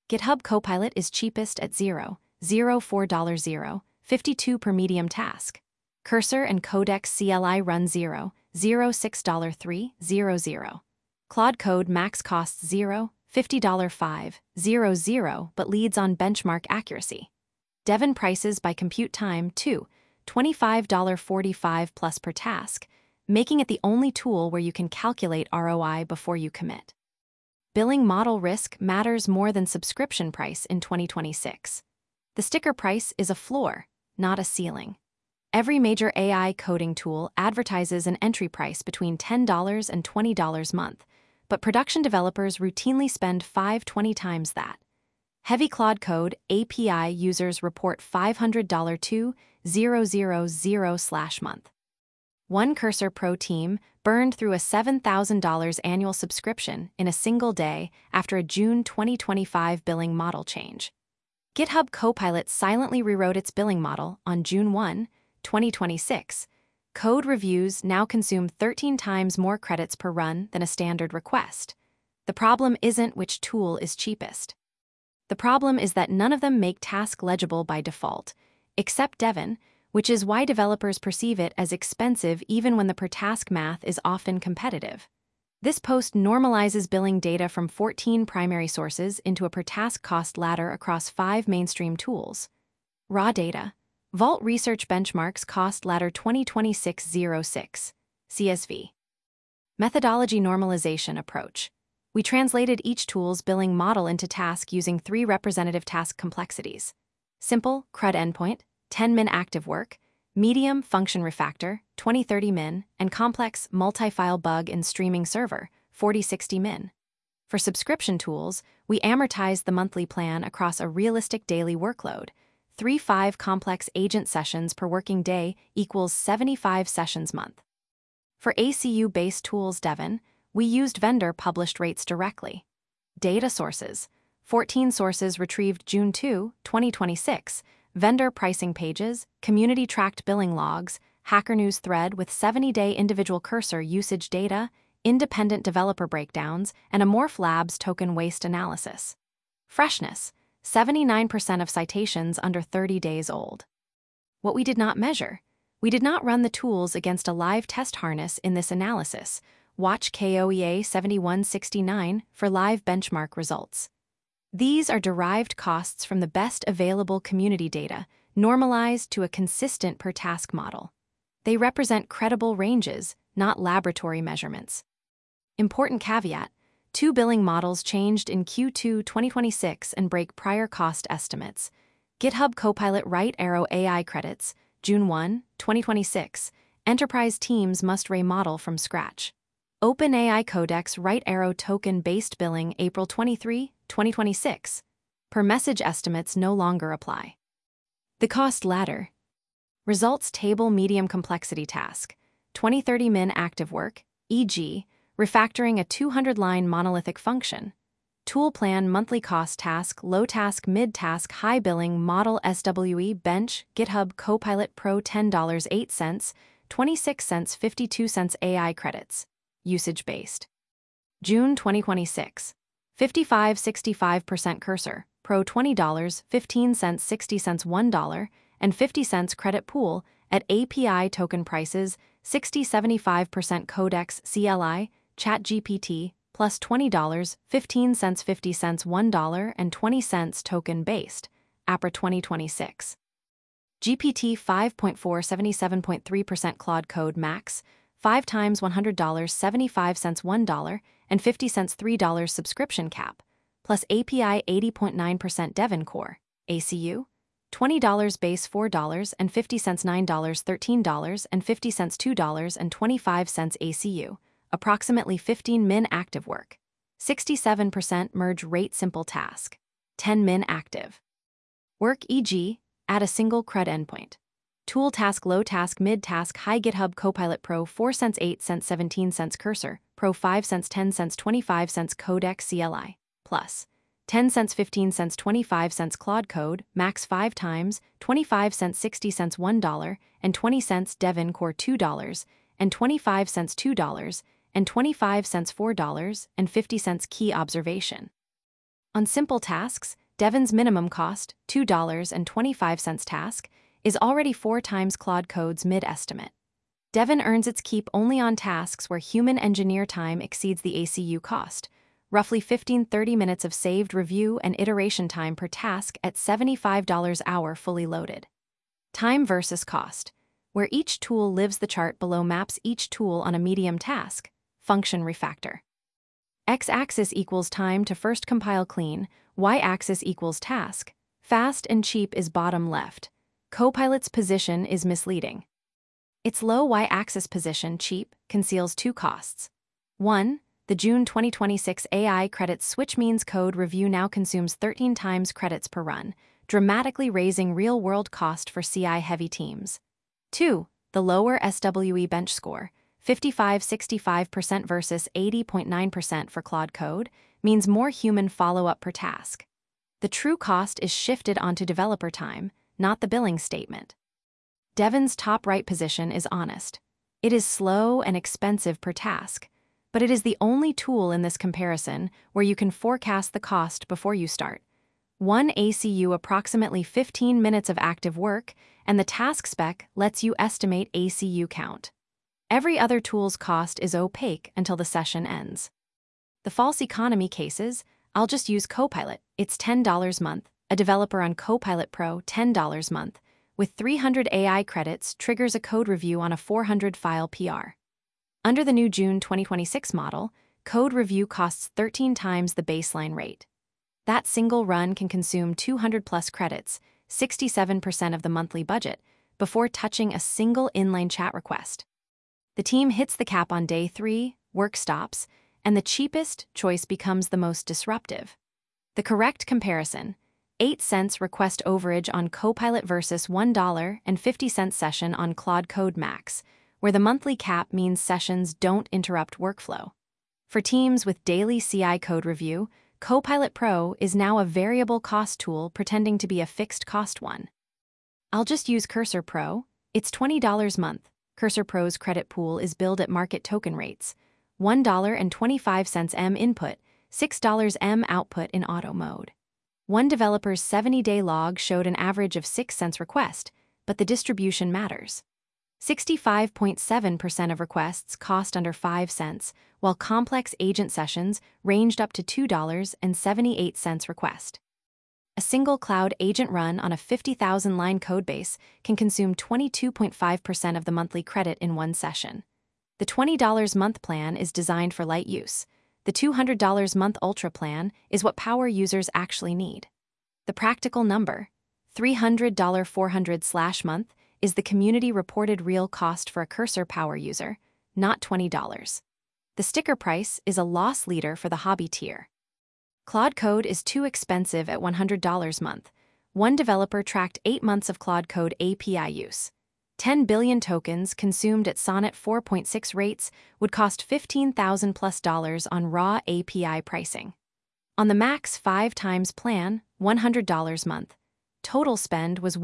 GitHub Copilot is cheapest at $0.04, 52 per medium task. Cursor and Codex CLI run $0.06, Claude Code Max costs $0.50, but leads on benchmark accuracy. Devin prices by compute time to $25.45 plus per task, making it the only tool where you can calculate ROI before you commit. Billing model risk matters more than subscription price in 2026. The sticker price is a floor, not a ceiling. Every major AI coding tool advertises an entry price between $10 and $20 a month, but production developers routinely spend 5-20 times that. Heavy Claude Code API users report $500 to $0.00/month. One Cursor Pro team burned through a $7,000 annual subscription in a single day after a June 2025 billing model change. GitHub Copilot silently rewrote its billing model on June 1, 2026. Code reviews now consume 13 times more credits per run than a standard request. The problem isn't which tool is cheapest. The problem is that none of them make task legible by default, except Devin, which is why developers perceive it as expensive even when the per-task math is often competitive. This post normalizes billing data from 14 primary sources into a per-task cost ladder across 5 mainstream tools. Raw data. Vault Research Benchmarks Cost Ladder 2026-06, CSV. Methodology Normalization Approach. We translated each tool's billing model into task using 3 representative task complexities: simple, CRUD endpoint, 10-min active work, medium, function refactor, 20-30 min, and complex, multi-file bug in streaming server, 40-60 min. For subscription tools, we amortized the monthly plan across a realistic daily workload. 3-5 complex agent sessions per working day equals 75 sessions month. For ACU-based tools Devin, we used vendor-published rates directly. Data sources. 14 sources retrieved June 2, 2026, vendor pricing pages, community-tracked billing logs, Hacker News thread with 70-day individual cursor usage data, independent developer breakdowns, and a Morph Labs token waste analysis. Freshness. 79% of citations under 30 days old. What we did not measure. We did not run the tools against a live test harness in this analysis. Watch KOEA 7169 for live benchmark results. These are derived costs from the best available community data, normalized to a consistent per-task model. They represent credible ranges, not laboratory measurements. Important caveat: 2 billing models changed in Q2 2026 and break prior cost estimates. GitHub Copilot Right Arrow AI credits, June 1, 2026. Enterprise teams must remodel from scratch. OpenAI Codex Right Arrow token-based billing April 23, 2026. Per message estimates no longer apply. The cost ladder. Results table medium complexity task. 20-30 min active work, e.g., refactoring a 200-line monolithic function. Tool plan monthly cost task, low task, mid task, high billing model SWE bench, GitHub Copilot Pro $10.08, 26 cents 52 cents AI credits. Usage based. June 2026. 55-65% Cursor, Pro $20, 15 cents 60 cents $1, and 50 cents credit pool at API token prices, 60-75% Codex CLI, ChatGPT, plus $20, 15 cents 50 cents $1, and 20 cents token based, APRA 2026. GPT 5.4 77.3% Claude Code Max, 5 times $100 75 cents $1, and 50 cents $3 subscription cap, plus API 80.9% Devin Core, ACU, $20 base $4 and 50 cents $9 $13 and 50 cents $2 and 25 cents ACU, approximately 15 min active work, 67% merge rate simple task, 10 min active work, e.g., add a single CRUD endpoint. Tool task, low task, mid task, high GitHub Copilot Pro 4 cents 8 cents 17 cents Cursor, Pro 5 cents 10 cents 25 cents Codex CLI, plus 10 cents 15 cents 25 cents Claude Code, Max 5 times, 25 cents 60 cents $1, and 20 cents Devin Core $2, and 25 cents $2, and 25 cents $4, and 50 cents key observation. On simple tasks, Devon's minimum cost, $2.25 task, is already 4 times Claude Code's mid-estimate. Devon earns its keep only on tasks where human engineer time exceeds the ACU cost, roughly 15-30 minutes of saved review and iteration time per task at $75 hour fully loaded. Time versus cost, where each tool lives the chart below maps each tool on a medium task, function refactor. X-axis equals time to first compile clean, Y-axis equals task. Fast and cheap is bottom left. Copilot's position is misleading. Its low Y-axis position, cheap, conceals 2 costs. 1. The June 2026 AI credits switch means code review now consumes 13 times credits per run, dramatically raising real-world cost for CI-heavy teams. 2. The lower SWE bench score, 55-65% versus 80.9% for Claude Code, means more human follow-up per task. The true cost is shifted onto developer time, not the billing statement. Devon's top right position is honest. It is slow and expensive per task, but it is the only tool in this comparison where you can forecast the cost before you start. 1 ACU approximately 15 minutes of active work, and the task spec lets you estimate ACU count. Every other tool's cost is opaque until the session ends. The false economy cases, I'll just use Copilot. It's $10 a month. A developer on Copilot Pro, $10 a month, with 300 AI credits triggers a code review on a 400-file PR. Under the new June 2026 model, code review costs 13 times the baseline rate. That single run can consume 200-plus credits, 67% of the monthly budget, before touching a single inline chat request. The team hits the cap on day 3, work stops, and the cheapest choice becomes the most disruptive. The correct comparison: 8 cents request overage on Copilot versus $1.50 session on Claude Code Max, where the monthly cap means sessions don't interrupt workflow. For teams with daily CI code review, Copilot Pro is now a variable cost tool pretending to be a fixed cost one. I'll just use Cursor Pro. It's $20 a month. Cursor Pro's credit pool is billed at market token rates, $1.25 M input, $6 M output in auto mode. One developer's 70-day log showed an average of 6 cents request, but the distribution matters. 65.7% of requests cost under 5 cents, while complex agent sessions ranged up to $2.78 request. A single cloud agent run on a 50,000-line codebase can consume 22.5% of the monthly credit in one session. The $20 month plan is designed for light use. The $200 month Ultra plan is what power users actually need. The practical number, $300 $400/month, is the community-reported real cost for a Cursor Power user, not $20. The sticker price is a loss leader for the hobby tier. Claude Code is too expensive at $100 a month. One developer tracked 8 months of Claude Code API use. 10 billion tokens consumed at Sonnet 4.6 rates would cost $15,000+ on raw API pricing. On the max 5 times plan, $100 a month, total spend was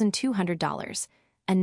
$1,200, a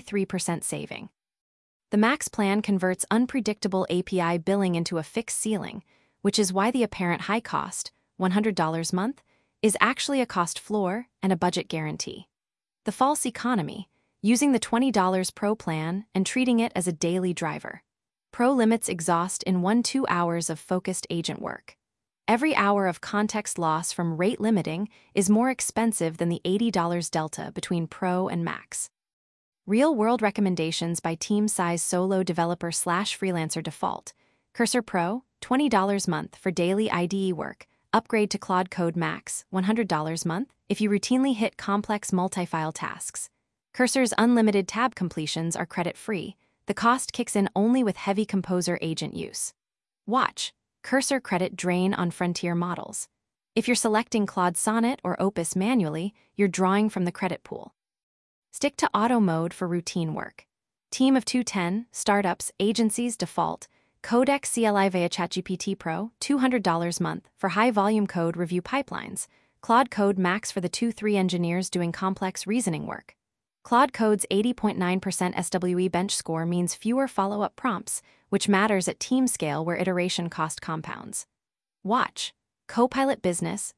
93% saving. The max plan converts unpredictable API billing into a fixed ceiling, which is why the apparent high cost, $100 a month, is actually a cost floor and a budget guarantee. The false economy, using the $20 Pro plan and treating it as a daily driver. Pro limits exhaust in 1-2 hours of focused agent work. Every hour of context loss from rate limiting is more expensive than the $80 delta between Pro and Max. Real-world recommendations by team size solo developer/freelancer default. Cursor Pro, $20 a month for daily IDE work. Upgrade to Claude Code Max, $100 a month, if you routinely hit complex multi-file tasks. Cursor's unlimited tab completions are credit-free. The cost kicks in only with heavy Composer agent use. Watch Cursor credit drain on frontier models. If you're selecting Claude Sonnet or Opus manually, you're drawing from the credit pool. Stick to auto mode for routine work. Team of 210, startups, agencies default. Codex CLI via ChatGPT Pro, $200 a month for high-volume code review pipelines. Claude Code Max for the 2-3 engineers doing complex reasoning work. Claude Code's 80.9% SWE bench score means fewer follow-up prompts, which matters at team scale where iteration cost compounds. Watch Copilot Business,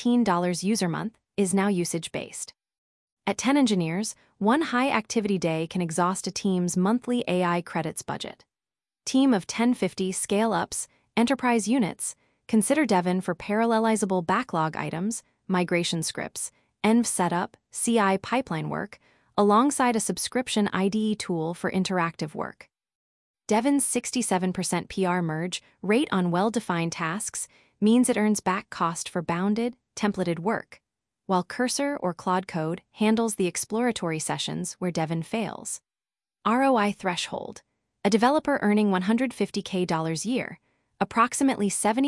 $19 user month, is now usage-based. At 10 engineers, one high-activity day can exhaust a team's monthly AI credits budget. Team of 1050 scale-ups, enterprise units, consider Devin for parallelizable backlog items, migration scripts, env setup, CI pipeline work, alongside a subscription IDE tool for interactive work. Devin's 67% PR merge rate on well-defined tasks means it earns back cost for bounded, templated work, while Cursor or Claude Code handles the exploratory sessions where Devin fails. ROI threshold. A developer earning $150K year, approximately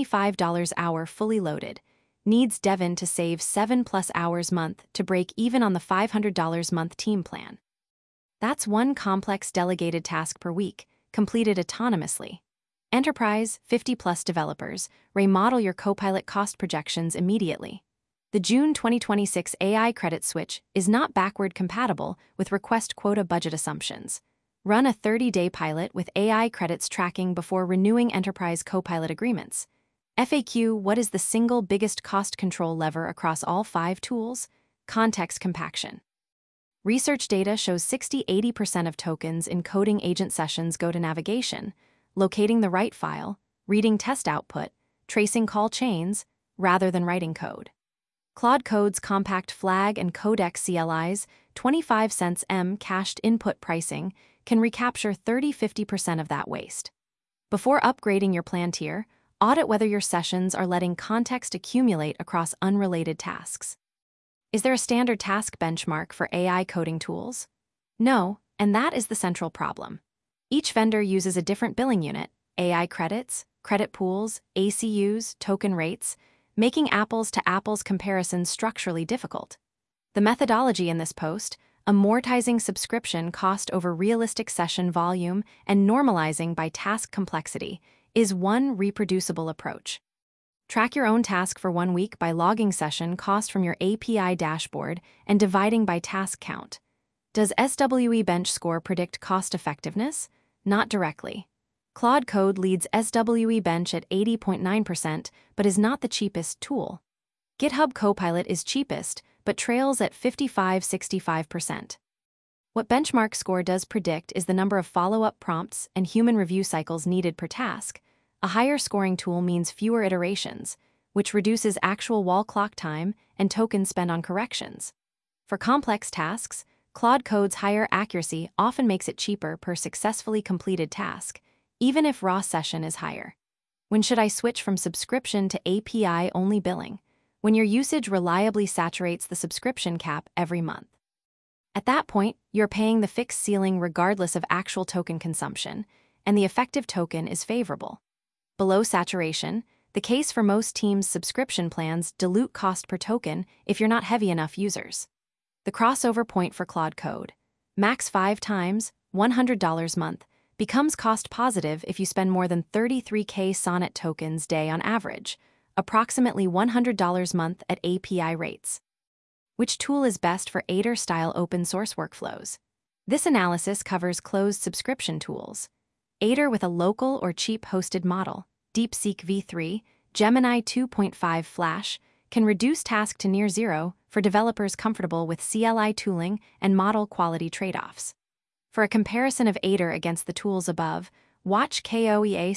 $75 hour fully loaded, needs Devin to save 7+ hours month to break even on the $500 month team plan. That's one complex delegated task per week, completed autonomously. Enterprise, 50+ developers, remodel your Copilot cost projections immediately. The June 2026 AI credit switch is not backward compatible with request quota budget assumptions. Run a 30-day pilot with AI credits tracking before renewing enterprise Copilot agreements. FAQ: What is the single biggest cost control lever across all 5 tools? Context compaction. Research data shows 60–80% of tokens in coding agent sessions go to navigation, locating the right file, reading test output, tracing call chains, rather than writing code. Claude Code's compact flag and codec CLIs, 25 cents m cached input pricing, can recapture 30–50% of that waste. Before upgrading your plan tier, audit whether your sessions are letting context accumulate across unrelated tasks. Is there a standard task benchmark for AI coding tools? No, and that is the central problem. Each vendor uses a different billing unit, AI credits, credit pools, ACUs, token rates, making apples-to-apples comparisons structurally difficult. The methodology in this post, amortizing subscription cost over realistic session volume and normalizing by task complexity, is one reproducible approach. Track your own task for 1 week by logging session cost from your API dashboard and dividing by task count. Does SWE Bench score predict cost effectiveness? Not directly. Claude Code leads SWE Bench at 80.9%, but is not the cheapest tool. GitHub Copilot is cheapest, but trails at 55–65%. What Benchmark Score does predict is the number of follow-up prompts and human review cycles needed per task. A higher scoring tool means fewer iterations, which reduces actual wall clock time and token spent on corrections. For complex tasks, Claude Code's higher accuracy often makes it cheaper per successfully completed task, even if raw session is higher. When should I switch from subscription to API-only billing? When your usage reliably saturates the subscription cap every month. At that point, you're paying the fixed ceiling regardless of actual token consumption, and the effective token is favorable. Below saturation, the case for most teams' subscription plans dilute cost per token if you're not heavy enough users. The crossover point for Claude Code, max 5 times, $100 month, becomes cost positive if you spend more than 33K Sonnet tokens day on average, approximately $100 month at API rates. Which tool is best for Aider-style open-source workflows? This analysis covers closed subscription tools. Aider with a local or cheap hosted model, DeepSeek v3, Gemini 2.5 Flash, can reduce task to near zero for developers comfortable with CLI tooling and model quality trade-offs. For a comparison of Aider against the tools above, watch KOEA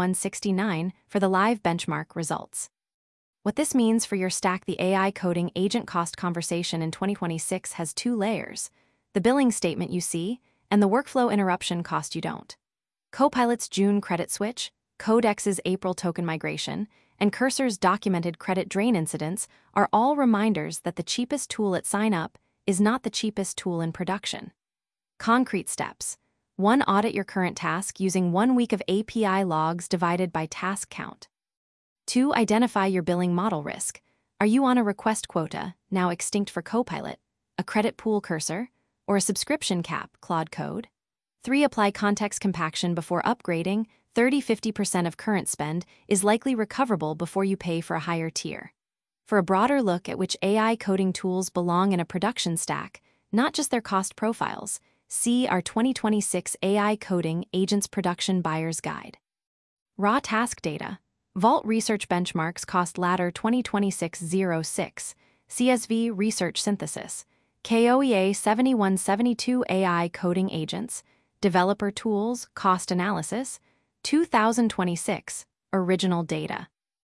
7169 for the live benchmark results. What this means for your Stack the AI coding agent cost conversation in 2026 has 2 layers: the billing statement you see and the workflow interruption cost you don't. Copilot's June credit switch, Codex's April token migration, and Cursor's documented credit drain incidents are all reminders that the cheapest tool at sign-up is not the cheapest tool in production. Concrete steps. 1. Audit your current task using 1 week of API logs divided by task count. 2. Identify your billing model risk. Are you on a request quota, now extinct for Copilot, a credit pool Cursor, or a subscription cap, Claude Code? 3. Apply context compaction before upgrading. 30–50% of current spend is likely recoverable before you pay for a higher tier. For a broader look at which AI coding tools belong in a production stack, not just their cost profiles, see our 2026 AI Coding Agents Production Buyer's Guide. Raw task data. Vault Research Benchmarks Cost Ladder 2026-06, CSV Research Synthesis, KOEA 7172 AI Coding Agents, Developer Tools Cost Analysis, 2026, Original Data.